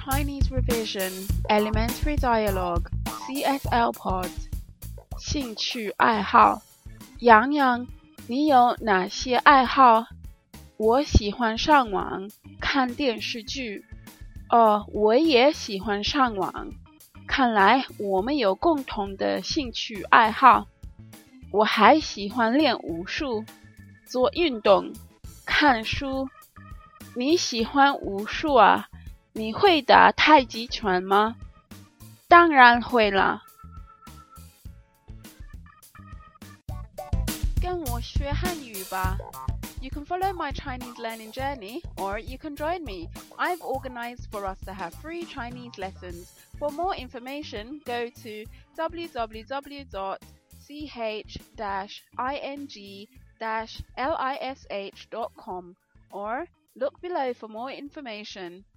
Chinese Revision Elementary Dialogue CSL Pod 兴趣爱好。洋洋，你有哪些爱好？我喜欢上网看电视剧。我也喜欢上网。看来我们有共同的兴趣爱好。我还喜欢练武术、做运动、看书。你喜欢武术啊？你会打太极拳吗？当然会了。跟我学汉语吧。You can follow my Chinese learning journey, or you can join me. I've organized for us to have free Chinese lessons. For more information, go to www.ch-ing-lish.com or look below for more information.